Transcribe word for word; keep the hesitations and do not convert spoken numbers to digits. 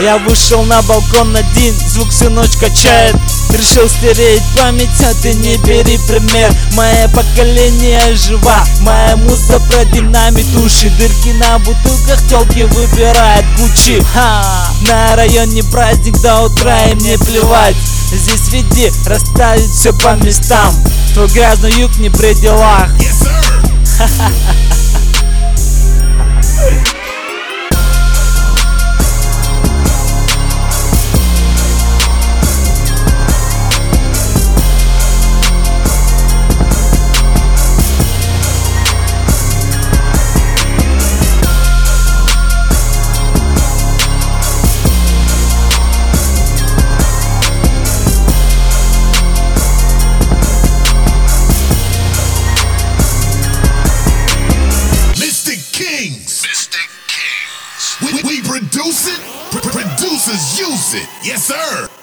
Я вышел на балкон один, звук всю ночь качает. Решил стереть память, а ты не бери пример. Мое поколение жива, моя музыка про динамит. Уши, дырки на бутылках, тёлки выбирают Гуччи. Ха! На районе праздник до утра, и мне плевать. Здесь веди, расставить все по местам. Твой грязный юг не при делах. We, we produce it, P- producers use it. Yes, sir.